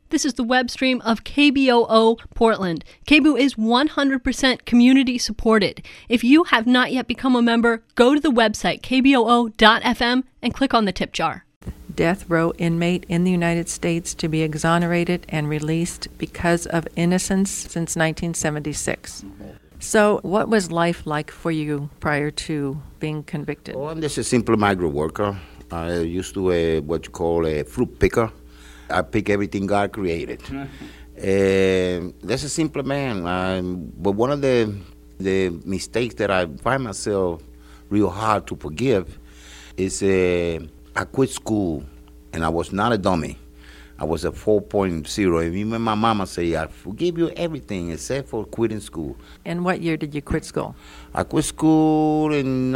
This is the web stream of KBOO Portland. KBOO is 100% community supported. If you have not yet become a member, go to the website kboo.fm and click on the tip jar. Death row inmate in the United States to be exonerated and released because of innocence since 1976. So what was life like for you prior to being convicted? Oh, I'm just a simple migrant worker. I used to be what you call a fruit picker. I pick everything God created. That's a simple man. But one of the mistakes that I find myself real hard to forgive is I quit school, and I was not a dummy. I was a 4.0. And even my mama say, I forgive you everything except for quitting school. And what year did you quit school? I quit school in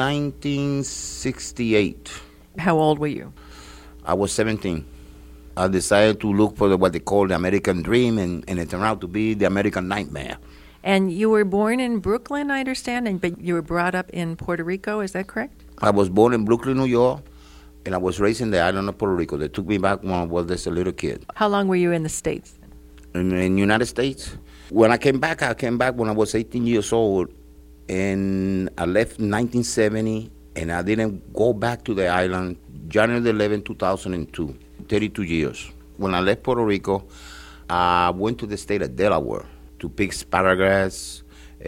1968. How old were you? I was 17. I decided to look for what they call the American dream, and it turned out to be the American nightmare. And you were born in Brooklyn, I understand, but you were brought up in Puerto Rico, is that correct? I was born in Brooklyn, New York, and I was raised in the island of Puerto Rico. They took me back when I was just a little kid. How long were you in the States? In the United States? When I came back when I was 18 years old, and I left in 1970, and I didn't go back to the island January 11, 2002. 32 years. When I left Puerto Rico, I went to the state of Delaware to pick asparagus,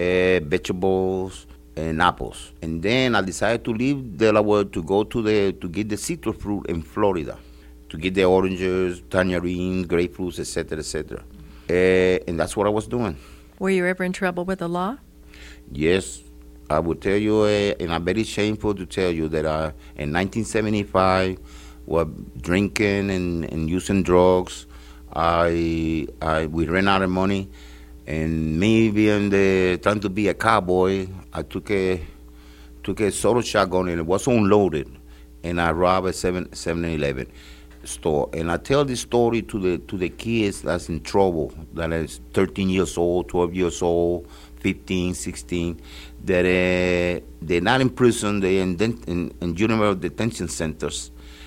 vegetables, and apples. And then I decided to leave Delaware to go to get the citrus fruit in Florida, to get the oranges, tangerines, grapefruits, etc., etc. And that's what I was doing. Were you ever in trouble with the law? Yes. I would tell you, and I'm very shameful to tell you that in 1975, were drinking and using drugs. We ran out of money, and me being trying to be a cowboy, I took a solo shotgun, and it was unloaded, and I robbed a 7-Eleven store. And I tell this story to the kids that's in trouble, that is 13 years old, 12 years old, 15, 16, that they're not in prison, they're in juvenile detention centers.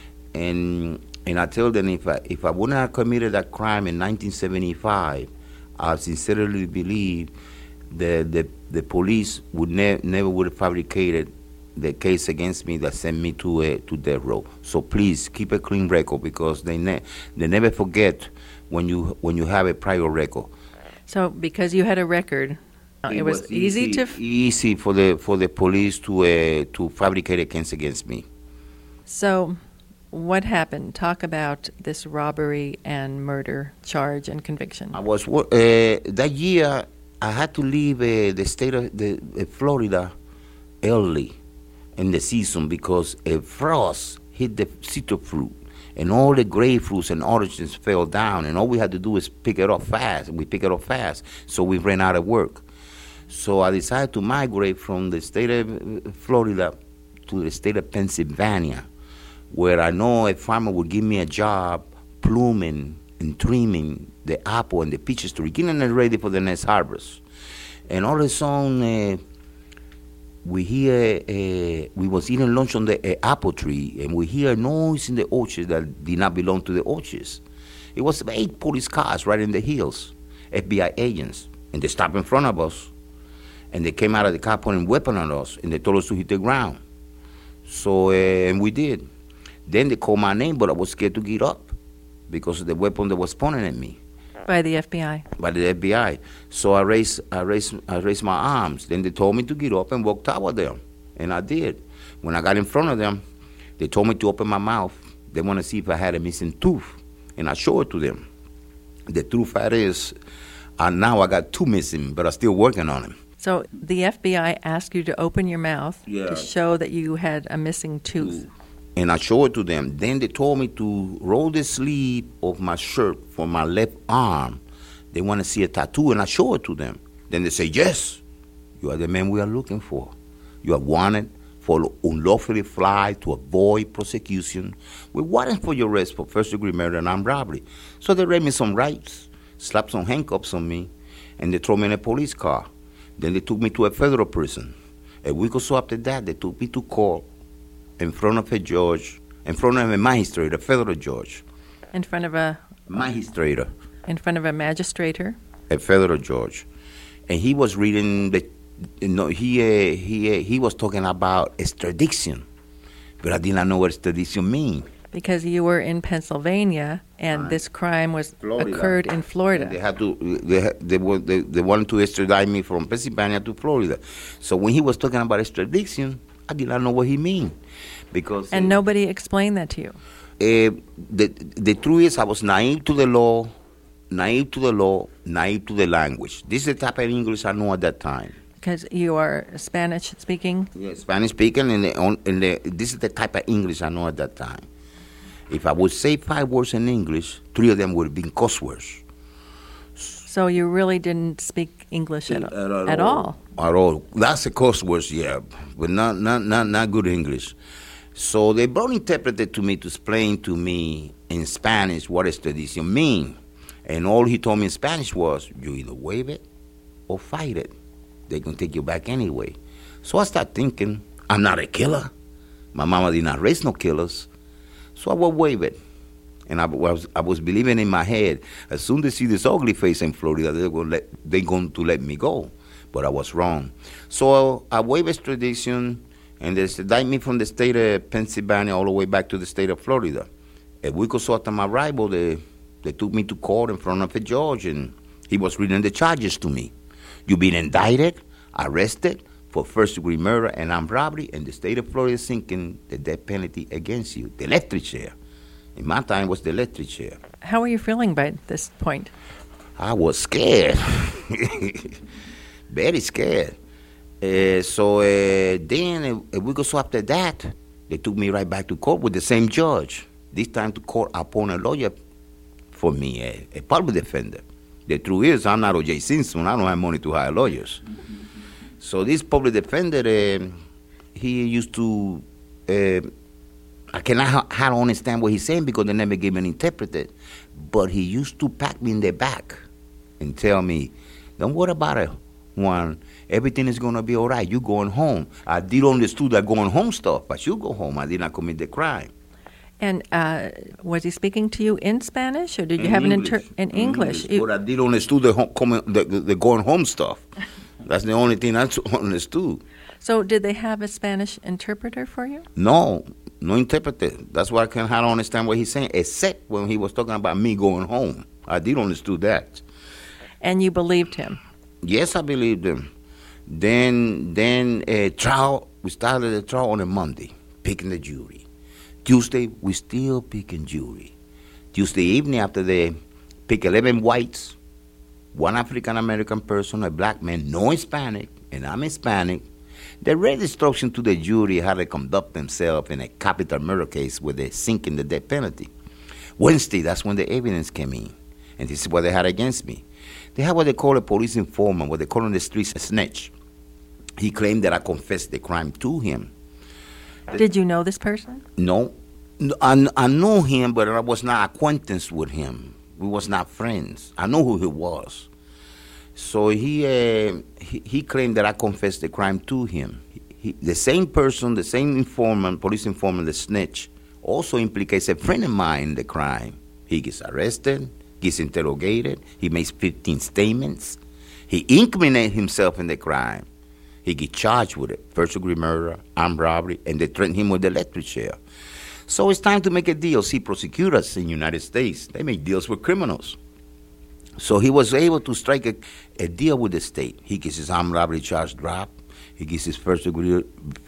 And I tell them if I wouldn't have committed that crime in 1975, I sincerely believe that the police would never would have fabricated the case against me that sent me to death row. So please keep a clean record, because they never forget when you have a prior record. So because you had a record, it was easy for the police to fabricate a case against me. So what happened? Talk about this robbery and murder charge and conviction. I was that year. I had to leave the state of Florida early in the season because a frost hit the citrus fruit, and all the grapefruits and oranges fell down, and all we had to do was pick it up fast. We picked it up fast, so we ran out of work. So I decided to migrate from the state of Florida to the state of Pennsylvania, where I know a farmer would give me a job pluming and trimming the apple and the peaches tree, getting it ready for the next harvest. And all of a sudden, we was eating lunch on the apple tree, and we hear a noise in the orchard that did not belong to the orchards. It was 8 police cars right in the hills, FBI agents, and they stopped in front of us, and they came out of the car pointing a weapon at us, and they told us to hit the ground. So, and we did. Then they called my name, but I was scared to get up because of the weapon that was pointing at me. By the FBI. By the FBI. So I raised my arms. Then they told me to get up and walk toward them, and I did. When I got in front of them, they told me to open my mouth. They want to see if I had a missing tooth, and I showed it to them. The truth is, now I got 2 missing, but I'm still working on them. So the FBI asked you to open your mouth to show that you had a missing tooth. And I showed it to them. Then they told me to roll the sleeve of my shirt for my left arm. They want to see a tattoo, and I show it to them. Then they say, yes, you are the man we are looking for. You are wanted for unlawfully fly to avoid prosecution. We warrant for your arrest for first-degree murder and armed robbery. So they read me some rights, slapped some handcuffs on me, and they threw me in a police car. Then they took me to a federal prison. A week or so after that, they took me to court in front of a judge, in front of a magistrate, a federal judge. In front of a... Magistrate. in front of a magistrator, a federal judge, and he was reading he was talking about extradition, but I did not know what extradition means. because you were in Pennsylvania and this crime occurred in Florida. They wanted to extradite me from Pennsylvania to Florida. So when he was talking about extradition, I did not know what he mean, because nobody explained that to you. The truth is, I was naive to the law, naive to the language. This is the type of English I know at that time. Because you are Spanish speaking? Yeah, Spanish speaking, and this is the type of English I know at that time. If I would say 5 words in English, 3 of them would have been cuss words. So you really didn't speak English at all? At all. That's a cuss words, yeah, but not good English. So they brought an interpreter to me to explain to me in Spanish what extradition mean. And all he told me in Spanish was, you either waive it or fight it. They can take you back anyway. So I started thinking, I'm not a killer. My mama did not raise no killers. So I will waive it. And I was believing in my head, as soon as they see this ugly face in Florida, they're going to let me go. But I was wrong. So I waived extradition, and they extradited me from the state of Pennsylvania all the way back to the state of Florida. A week or so after my arrival, they took me to court in front of a judge, and he was reading the charges to me. You've been indicted, arrested for first-degree murder and armed robbery, and the state of Florida is sinking the death penalty against you, the electric chair. In my time, it was the electric chair. How were you feeling by this point? I was scared, very scared. So then, a week or so after that, they took me right back to court with the same judge. This time to court, I appointed a lawyer for me, a public defender. The truth is, I'm not O.J. Simpson. I don't have money to hire lawyers. So this public defender, he used to, I cannot hardly understand what he's saying because they never gave me an interpreter, but he used to pat me in the back and tell me, don't worry about it, Juan. Everything is going to be all right. You're going home. I did understand that going home stuff, but you go home. I did not commit the crime. And was he speaking to you in Spanish, or did you have an in English? But I did understand the going home stuff. That's the only thing I understood. So did they have a Spanish interpreter for you? No interpreter. That's why I can't hardly understand what he's saying, except when he was talking about me going home. I did understand that. And you believed him? Yes, I believed him. Then a trial. We started the trial on a Monday, picking the jury. Tuesday, we still picking jury. Tuesday evening, after they pick 11 whites, 1 African-American person, a black man, no Hispanic, and I'm Hispanic, they read instruction to the jury how to conduct themselves in a capital murder case where they're sinking the death penalty. Wednesday, that's when the evidence came in, and this is what they had against me. They had what they call a police informant, what they call in the streets a snitch. He claimed that I confessed the crime to him. Did you know this person? No. I knew him, but I was not acquaintance with him. We was not friends. I know who he was. So he claimed that I confessed the crime to him. The same person, the same informant, police informant, the snitch, also implicates a friend of mine in the crime. He gets arrested, gets interrogated, he makes 15 statements. He incriminates himself in the crime. He gets charged with it, first-degree murder, armed robbery, and they threaten him with the electric chair. So it's time to make a deal. See, prosecutors in the United States, they make deals with criminals. So he was able to strike a deal with the state. He gets his armed robbery charge dropped. He gets his first-degree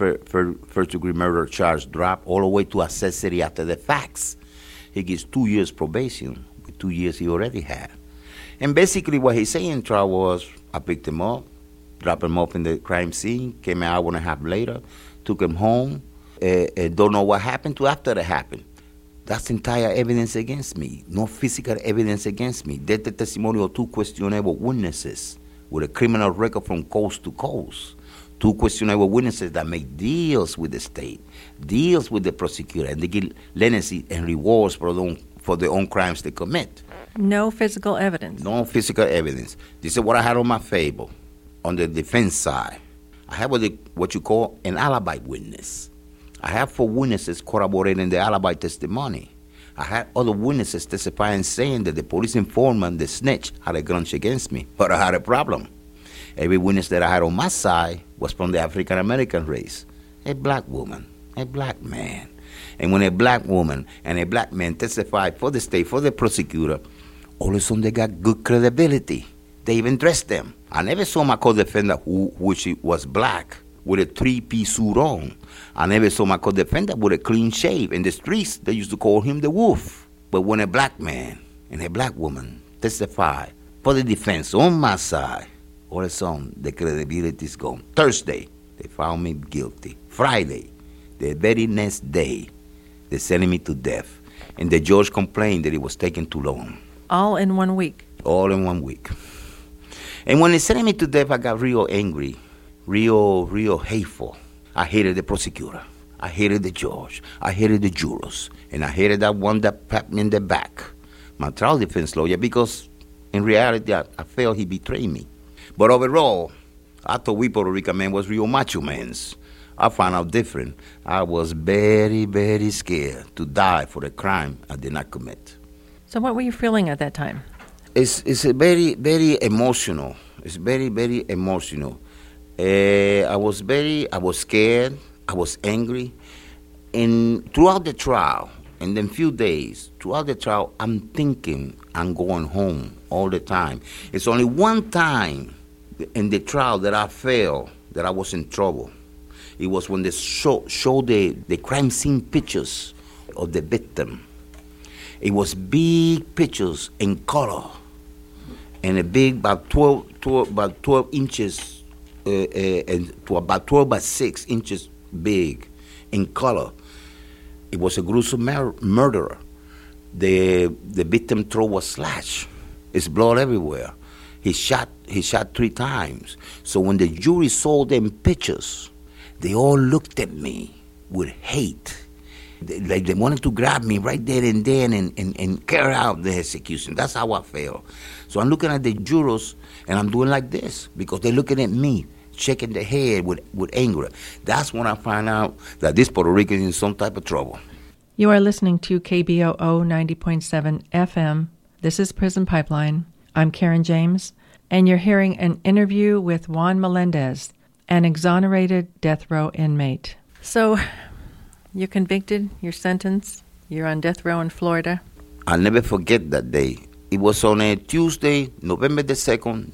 murder charge dropped, all the way to accessory after the facts. He gets 2 years probation, with 2 years he already had. And basically what he's saying in trial was, I picked him up, dropped him off in the crime scene, came an hour and a half later, took him home, and don't know what happened to after that happened. That's entire evidence against me. No physical evidence against me. That's the testimony of 2 questionable witnesses with a criminal record from coast to coast. 2 questionable witnesses that make deals with the state, deals with the prosecutor, and they give leniency and rewards for their own crimes they commit. No physical evidence? No physical evidence. This is what I had on my favor. On the defense side, I have what you call an alibi witness. I have 4 witnesses corroborating the alibi testimony. I had other witnesses testifying saying that the police informant, the snitch, had a grudge against me, but I had a problem. Every witness that I had on my side was from the African American race. A black woman, a black man. And when a black woman and a black man testified for the state, for the prosecutor, all of a sudden they got good credibility. They even dressed them. I never saw my co-defendant, which was black, with a three-piece suit on. I never saw my co-defendant with a clean shave. In the streets, they used to call him the Wolf. But when a black man and a black woman testified for the defense on my side, all of a sudden the credibility is gone. Thursday, they found me guilty. Friday, the very next day, they sent me to death. And the judge complained that it was taking too long. All in 1 week? All in 1 week. And when they sent me to death, I got real angry, real hateful. I hated the prosecutor. I hated the judge. I hated the jurors. And I hated that one that pat me in the back, my trial defense lawyer, because in reality, I felt he betrayed me. But overall, I thought we Puerto Rican men was real macho men. I found out different. I was very, very scared to die for a crime I did not commit. So what were you feeling at that time? It's a very, very emotional. It's very, very emotional. I was scared. I was angry. And throughout the trial, and then few days, throughout the trial, I'm thinking I'm going home all the time. It's only one time in the trial that I felt that I was in trouble. It was when they showed the crime scene pictures of the victim. It was big pictures in color, and a big, about 12 inches, and to about 12 by 6 inches big, in color. It was a gruesome murderer. The victim throat was slashed. There's blood everywhere. He shot 3 times. So when the jury saw them pictures, they all looked at me with hate. They wanted to grab me right there and then and carry out the execution. That's how I felt. So I'm looking at the jurors, and I'm doing like this because they're looking at me, shaking their head with anger. That's when I find out that this Puerto Rican is in some type of trouble. You are listening to KBOO 90.7 FM. This is Prison Pipeline. I'm Karen James, and you're hearing an interview with Juan Melendez, an exonerated death row inmate. So, you're convicted, you're sentenced, you're on death row in Florida. I'll never forget that day. It was on a Tuesday, November the 2nd,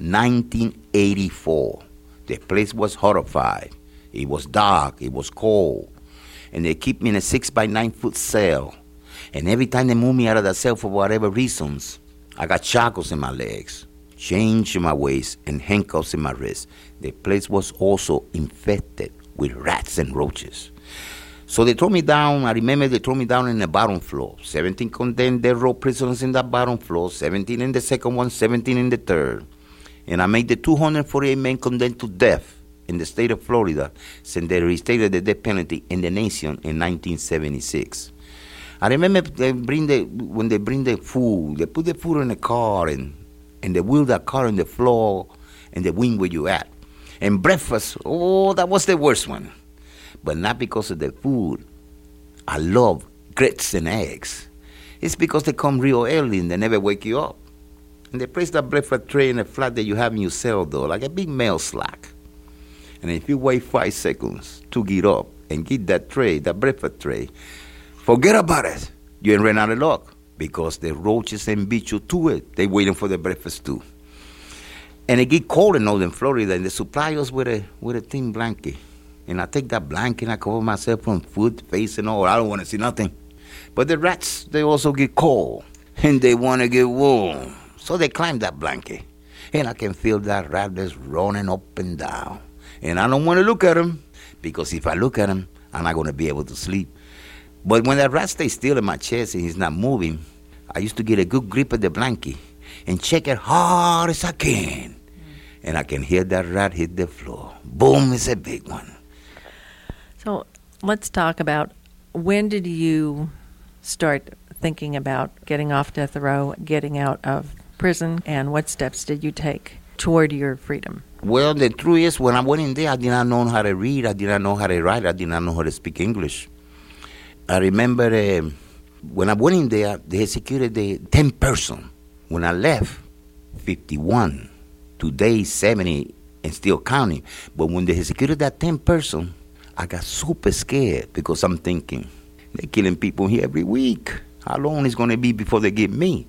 1984. The place was horrified. It was dark, it was cold. And they keep me in a 6-by-9-foot cell. And every time they move me out of the cell for whatever reasons, I got shackles in my legs, chains in my waist, and handcuffs in my wrists. The place was also infested with rats and roaches. So they threw me down. I remember they threw me down in the bottom floor. 17 condemned death row prisoners in that bottom floor, 17 in the second one, 17 in the third. And I made the 248 men condemned to death in the state of Florida since they reinstated the death penalty in the nation in 1976. I remember when they bring the food, they put the food in the car and they wheel that car on the floor and they wing where you at. And breakfast, that was the worst one. But not because of the food. I love grits and eggs. It's because they come real early and they never wake you up. And they place that breakfast tray in a flat that you have in your cell door, like a big mail slack. And if you wait 5 seconds to get up and get that tray, that breakfast tray, forget about it. You ain't ran out of luck because the roaches and bichos to it, they waiting for the breakfast too. And it get cold in northern Florida, and they supply us with a thin blanket. And I take that blanket and I cover myself from foot, face, and all. I don't want to see nothing. But the rats, they also get cold, and they want to get warm. So they climb that blanket, and I can feel that rat that's running up and down. And I don't want to look at him, because if I look at him, I'm not going to be able to sleep. But when that rat stays still in my chest and he's not moving, I used to get a good grip of the blanket and check it hard as I can. And I can hear that rat hit the floor. Boom, it's a big one. So let's talk about, when did you start thinking about getting off death row, getting out of prison, and what steps did you take toward your freedom? Well, the truth is, when I went in there, I did not know how to read, I did not know how to write, I did not know how to speak English. I remember when I went in there, they executed the 10 person. When I left, 51. Today, 70 and still counting. But when they executed that 10 person, I got super scared because I'm thinking, they're killing people here every week. How long is going to be before they get me?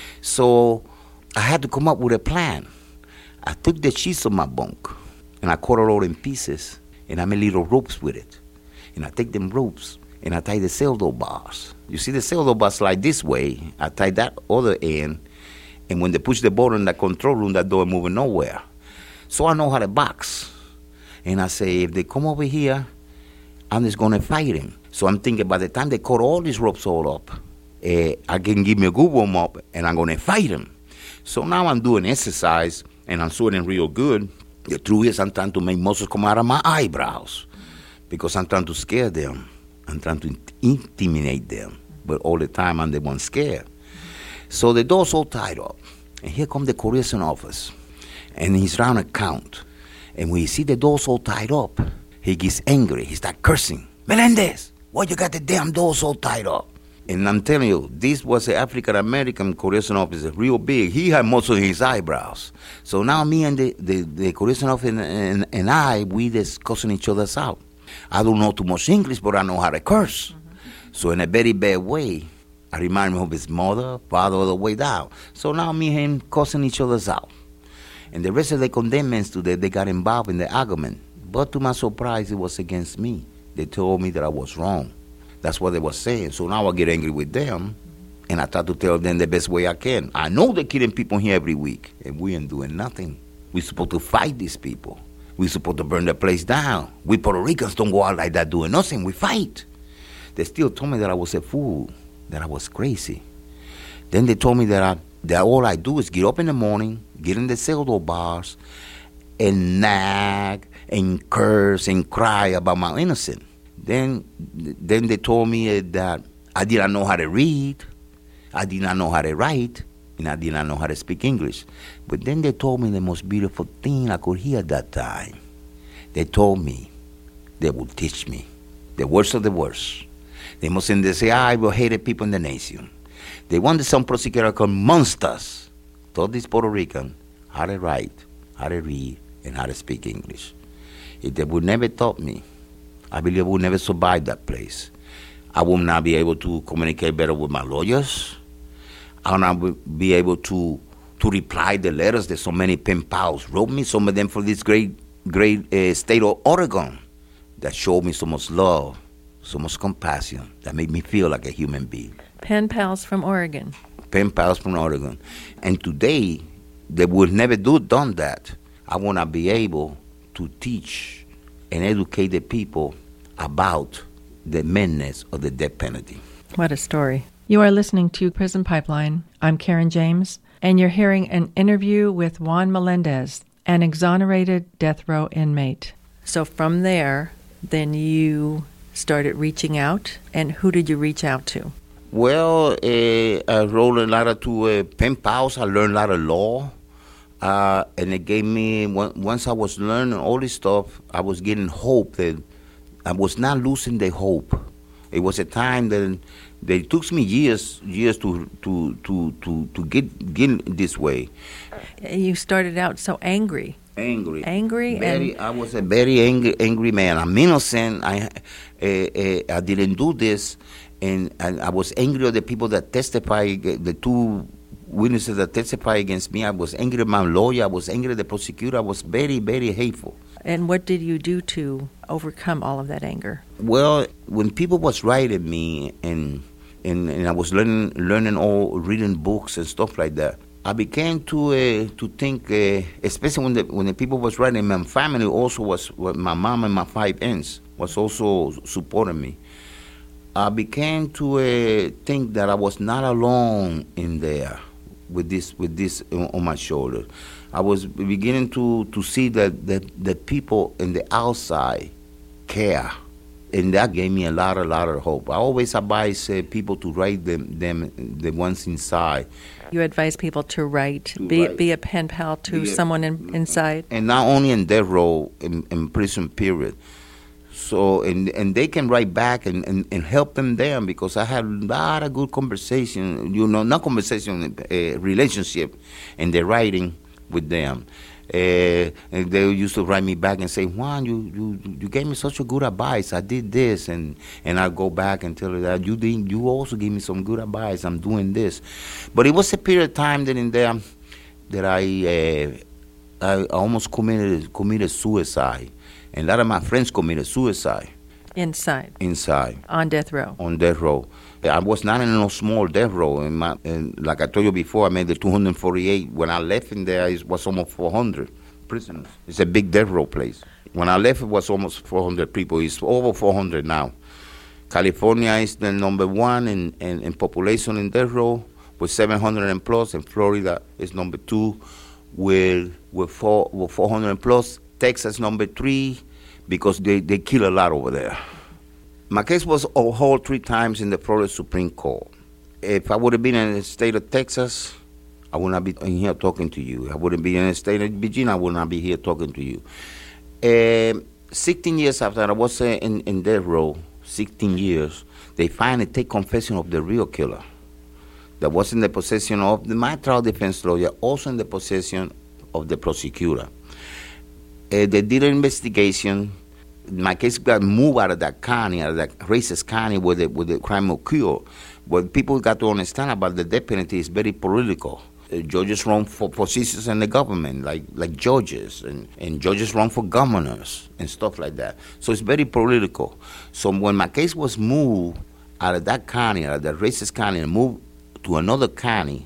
So I had to come up with a plan. I took the sheets of my bunk and I cut it all in pieces and I made little ropes with it. And I take them ropes and I tie the cell door bars. You see the cell door bars slide this way. I tie that other end. And when they push the button in the control room, that door is moving nowhere. So I know how to box. And I say, if they come over here, I'm just going to fight him. So I'm thinking by the time they cut all these ropes all up, I can give me a good warm up and I'm going to fight him. So now I'm doing exercise and I'm sweating real good. The truth is I'm trying to make muscles come out of my eyebrows because I'm trying to scare them. I'm trying to intimidate them. But all the time I'm the one scared. So the door's all tied up. And here comes the correction office. And he's round a count. And when he see the doors all tied up, he gets angry. He starts cursing. Melendez, why you got the damn doors all tied up? And I'm telling you, this was an African-American correction officer, real big. He had most of his eyebrows. So now me and the correction officer and I, we discussing each other's out. I don't know too much English, but I know how to curse. Mm-hmm. So in a very bad way, I remind me of his mother, father, all the way down. So now me and him cussing each other's out. And the rest of the condemnments today, they got involved in the argument. But to my surprise, it was against me. They told me that I was wrong. That's what they were saying. So now I get angry with them, and I try to tell them the best way I can. I know they're killing people here every week, and we ain't doing nothing. We're supposed to fight these people. We're supposed to burn the place down. We Puerto Ricans don't go out like that doing nothing. We fight. They still told me that I was a fool, that I was crazy. Then they told me that all I do is get up in the morning, get in the cell door bars, and nag and curse and cry about my innocence. Then they told me that I did not know how to read, I did not know how to write, and I did not know how to speak English. But then they told me the most beautiful thing I could hear at that time. They told me they would teach me the worst of the worst. They mustn't say, I will hate the people in the nation. They wanted some prosecutor called monsters, taught these Puerto Rican how to write, how to read, and how to speak English. If they would never taught me, I believe I would never survive that place. I will not be able to communicate better with my lawyers. I will not be able to reply the letters that so many pen pals wrote me, some of them for this great state of Oregon, that showed me so much love, so much compassion, that made me feel like a human being. Pen pals from Oregon. Pen pals from Oregon. And today, they would never done that. I want to be able to teach and educate the people about the menace of the death penalty. What a story. You are listening to Prison Pipeline. I'm Karen James, and you're hearing an interview with Juan Melendez, an exonerated death row inmate. So from there, then you started reaching out, and who did you reach out to? Well, I wrote a lot to pen pals. I learned a lot of law. And it gave me, once I was learning all this stuff, I was getting hope that I was not losing the hope. It was a time that it took me years to get this way. You started out so angry. Angry. And I was a very angry man. I'm innocent. I didn't do this, and I was angry at the people that testified, the two witnesses that testified against me. I was angry at my lawyer. I was angry at the prosecutor. I was very, very hateful. And what did you do to overcome all of that anger? Well, when people was writing me and I was learning all, reading books and stuff like that, I began to think, especially when the people was writing, my family also was, my mom and my 5 aunts was also supporting me. I began to think that I was not alone in there with this on my shoulder. I was beginning to see that people in the outside care, and that gave me a lot of hope. I always advise people to write them the ones inside. You advise people to write, be a pen pal to someone inside, and not only in death row, in prison period. So, and they can write back and help them because I had a lot of good conversation, not conversation, relationship in the writing with them. And they used to write me back and say, Juan, you gave me such a good advice. I did this, and I go back and tell her that you also gave me some good advice. I'm doing this, but it was a period of time that I almost committed suicide, and a lot of my friends committed suicide. Inside. On death row. On death row. I was not in no small death row. And like I told you before, I made the 248. When I left in there, it was almost 400 prisoners. It's a big death row place. When I left, it was almost 400 people. It's over 400 now. California is the number one in population in death row with 700 and plus, and Florida is number two with 400 and plus. Texas number three, because they kill a lot over there. My case was overhauled 3 times in the Florida Supreme Court. If I would have been in the state of Texas, I would not be in here talking to you. I wouldn't be in the state of Virginia, I would not be here talking to you. 16 years after I was in death row, 16 years, they finally take confession of the real killer that was in the possession of my trial defense lawyer, also in the possession of the prosecutor. They did an investigation. My case got moved out of that county, out of that racist county where the crime occurred. What people got to understand about the death penalty is very political. Judges run for positions in the government, like judges, and judges run for governors and stuff like that. So it's very political. So when my case was moved out of that county, out of the racist county, and moved to another county,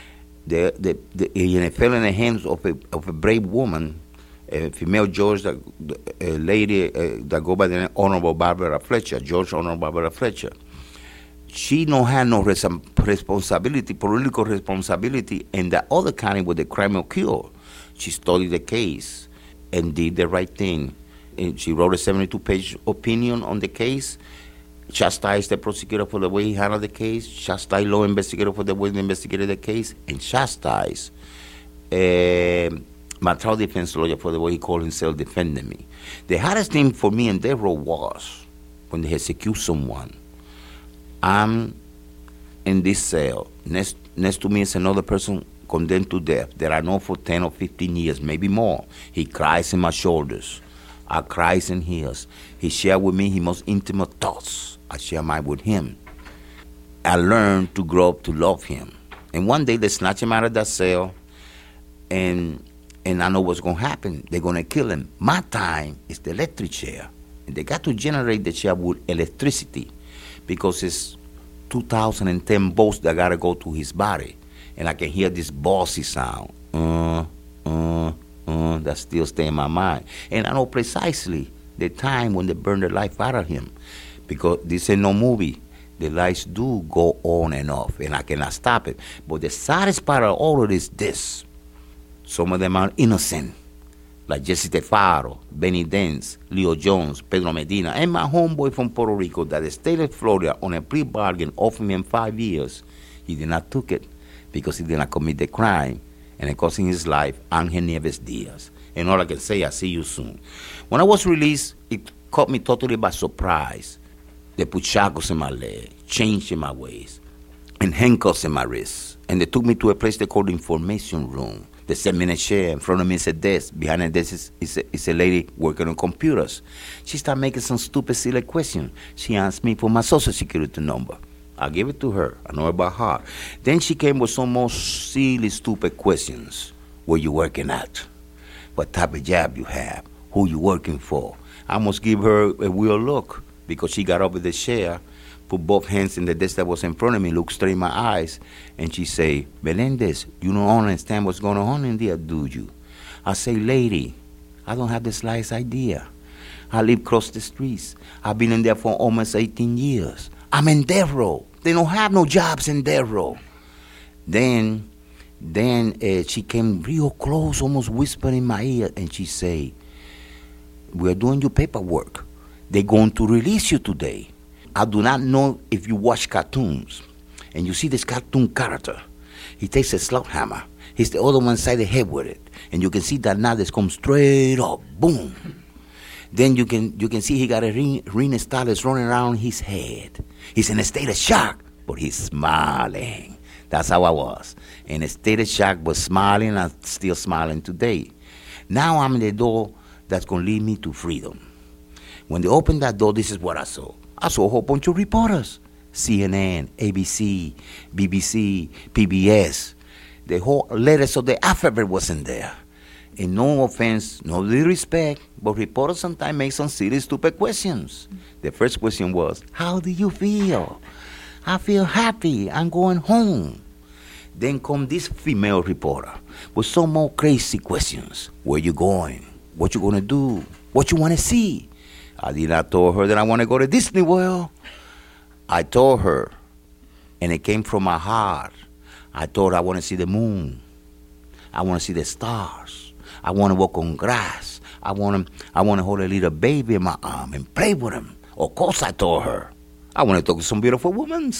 it fell in the hands of a brave woman, a female judge, a lady that go by the name Honorable Barbara Fletcher, Judge Honorable Barbara Fletcher. She don't have no responsibility, political responsibility in the other county where the crime occurred. She studied the case and did the right thing. And she wrote a 72-page opinion on the case, chastised the prosecutor for the way he handled the case, chastised law investigator for the way they investigated the case, and chastised my trial defense lawyer for the way he called himself defending me. The hardest thing for me in death row was when they execute someone. I'm in this cell. Next to me is another person condemned to death that I know for 10 or 15 years, maybe more. He cries in my shoulders. I cries in his. He shared with me his most intimate thoughts. I share mine with him. I learned to grow up to love him. And one day they snatch him out of that cell, and I know what's going to happen. They're going to kill him. My time is the electric chair. And they got to generate the chair with electricity because it's 2010 volts that got to go to his body. And I can hear this bossy sound. That still stay in my mind. And I know precisely the time when they burn the life out of him. Because this ain't no movie. The lights do go on and off, and I cannot stop it. But the saddest part of all of this, some of them are innocent, like Jesse Tefaro, Benny Dance, Leo Jones, Pedro Medina, and my homeboy from Puerto Rico that the state of Florida on a plea bargain offered me in 5 years. He did not took it because he did not commit the crime, and it cost him his life, Angel Nieves Diaz. And all I can say, I see you soon. When I was released, it caught me totally by surprise. They put shackles in my leg, chains in my waist, and handcuffs in my wrists. And they took me to a place they call the information room. They set me in a chair. In front of me is a desk. Behind the desk is a lady working on computers. She started making some stupid, silly questions. She asked me for my social security number. I gave it to her. I know about her. Then she came with some more silly, stupid questions. Where you working at? What type of job you have? Who you working for? I must give her a weird look because she got up in the chair, put both hands in the desk that was in front of me, looked straight in my eyes, and she say, Melendez, you don't understand what's going on in there, do you? I say, lady, I don't have the slightest idea. I live across the streets. I've been in there for almost 18 years. I'm in death row. They don't have no jobs in death row. Then she came real close, almost whispering in my ear, and she say, we are doing your paperwork. They're going to release you today. I do not know if you watch cartoons and you see this cartoon character. He takes a slug hammer. He's the other one side the head with it. And you can see that knife that's come straight up. Boom. Then you can see he got a ring stylus running around his head. He's in a state of shock, but he's smiling. That's how I was. In a state of shock, but smiling. I'm still smiling today. Now I'm in the door that's going to lead me to freedom. When they opened that door, this is what I saw. I saw a whole bunch of reporters. CNN, ABC, BBC, PBS. The whole letters of the alphabet wasn't there. And no offense, no disrespect, but reporters sometimes make some silly, stupid questions. The first question was, how do you feel? I feel happy. I'm going home. Then come this female reporter with some more crazy questions. Where you going? What you going to do? What you want to see? I did not tell her that I want to go to Disney World. I told her, and it came from my heart. I told her I want to see the moon. I want to see the stars. I want to walk on grass. I want to hold a little baby in my arm and play with him. Of course, I told her. I want to talk to some beautiful women.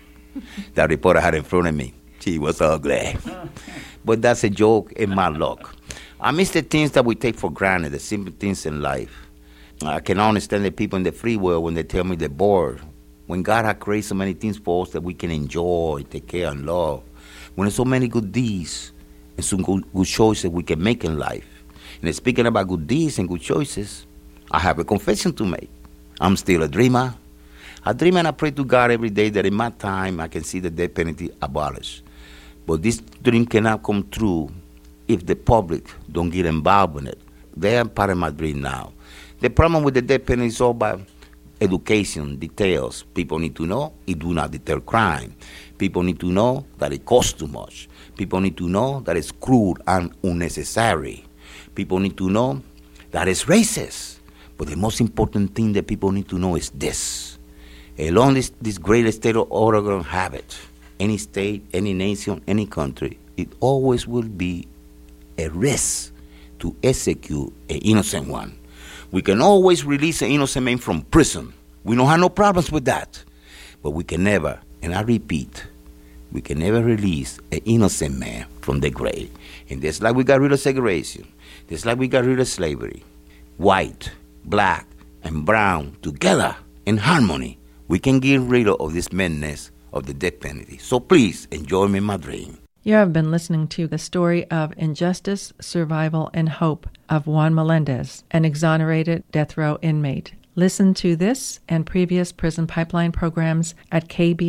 That reporter had in front of me. She was ugly. But that's a joke in my luck. I miss the things that we take for granted, the simple things in life. I can understand the people in the free world when they tell me they're bored. When God has created so many things for us that we can enjoy, take care, and love. When there's so many good deeds and some good choices we can make in life. And speaking about good deeds and good choices, I have a confession to make. I'm still a dreamer. I dream and I pray to God every day that in my time I can see the death penalty abolished. But this dream cannot come true if the public don't get involved in it. They are part of my dream now. The problem with the death penalty is all about education, details. People need to know it do not deter crime. People need to know that it costs too much. People need to know that it's cruel and unnecessary. People need to know that it's racist. But the most important thing that people need to know is this. Along this great state of Oregon have it, any state, any nation, any country, it always will be a risk to execute an innocent one. We can always release an innocent man from prison. We don't have no problems with that. But we can never, and I repeat, we can never release an innocent man from the grave. And just like we got rid of segregation, just like we got rid of slavery, white, black, and brown together in harmony, we can get rid of this madness of the death penalty. So please, enjoy me in my dream. You have been listening to the story of injustice, survival, and hope of Juan Melendez, an exonerated death row inmate. Listen to this and previous Prison Pipeline programs at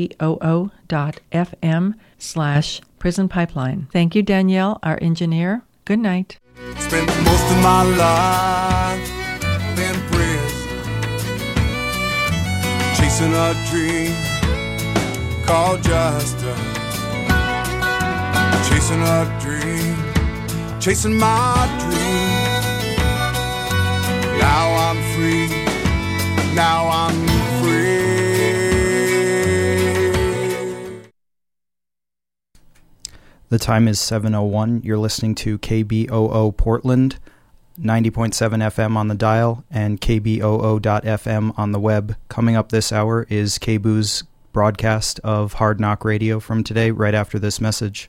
kboo.fm/Prison Pipeline. Thank you, Danielle, our engineer. Good night. Spent most of my life in prison, chasing a dream called justice. Chasing a dream, chasing my dream. Now I'm free, now I'm free. The time is 7:01. You're listening to KBOO Portland, 90.7 FM on the dial, and KBOO.FM on the web. Coming up this hour is KBOO's broadcast of Hard Knock Radio from today, right after this message.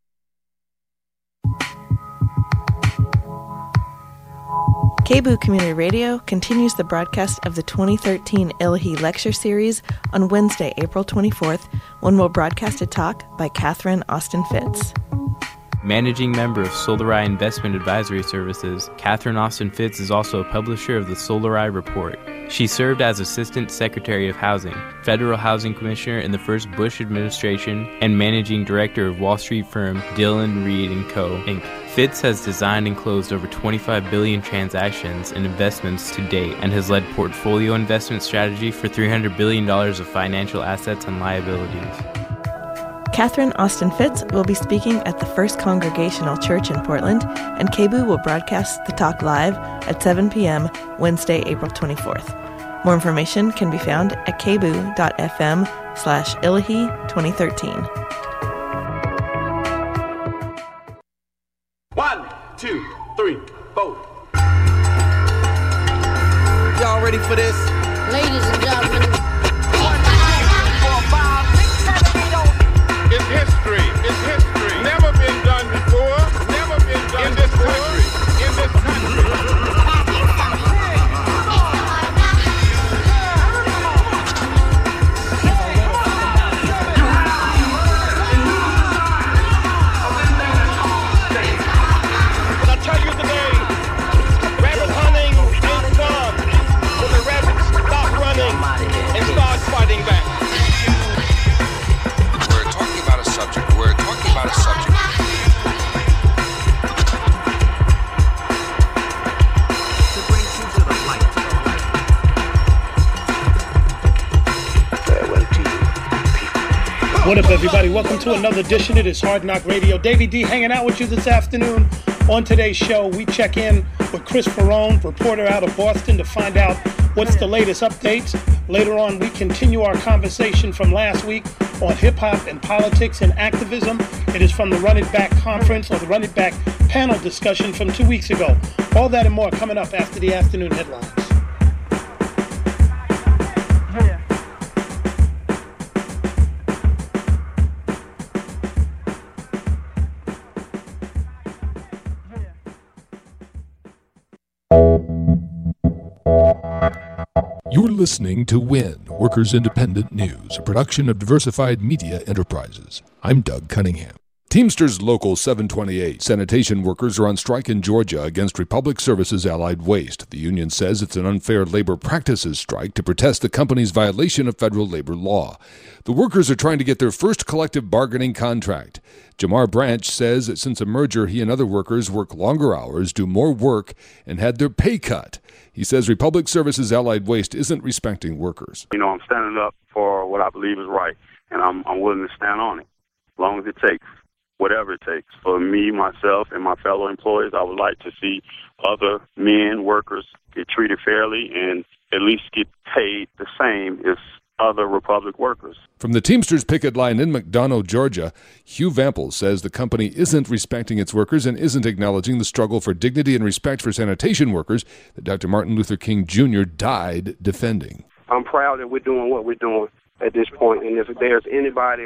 KBOO Community Radio continues the broadcast of the 2013 Illahee Lecture Series on Wednesday, April 24th, when we'll broadcast a talk by Catherine Austin Fitz. Managing member of Solarai Investment Advisory Services, Catherine Austin Fitz is also a publisher of the Solarai Report. She served as Assistant Secretary of Housing, Federal Housing Commissioner in the first Bush administration, and Managing Director of Wall Street firm Dillon Read & Co., Inc. Fitz has designed and closed over 25 billion transactions and investments to date and has led portfolio investment strategy for $300 billion of financial assets and liabilities. Catherine Austin Fitz will be speaking at the First Congregational Church in Portland, and KBOO will broadcast the talk live at 7 p.m. Wednesday, April 24th. More information can be found at kboo.fm/Illahee 2013. 1, 2, 3, 4. Y'all ready for this? Ladies and gentlemen. It's history. It's history. Never been done before. Never been done in this country. In this country. What up, everybody? Welcome to another edition of this Hard Knock Radio. Davey D hanging out with you this afternoon. On today's show, we check in with Chris Ferrone, reporter out of Boston, to find out what's the latest updates. Later on, we continue our conversation from last week on hip-hop and politics and activism. It is from the Run It Back conference, or the Run It Back panel discussion from 2 weeks ago. All that and more coming up after the afternoon headlines. You're listening to WIN, Workers Independent News, a production of Diversified Media Enterprises. I'm Doug Cunningham. Teamsters Local 728 sanitation workers are on strike in Georgia against Republic Services Allied Waste. The union says it's an unfair labor practices strike to protest the company's violation of federal labor law. The workers are trying to get their first collective bargaining contract. Jamar Branch says that since a merger, he and other workers work longer hours, do more work, and had their pay cut. He says Republic Services Allied Waste isn't respecting workers. You know, I'm standing up for what I believe is right, and I'm willing to stand on it, as long as it takes, whatever it takes. For me, myself, and my fellow employees, I would like to see other men, workers, get treated fairly and at least get paid the same as other Republic workers. From the Teamsters picket line in McDonough, Georgia, Hugh Vampel says the company isn't respecting its workers and isn't acknowledging the struggle for dignity and respect for sanitation workers that Dr. Martin Luther King Jr. died defending. I'm proud that we're doing what we're doing at this point, and if there's anybody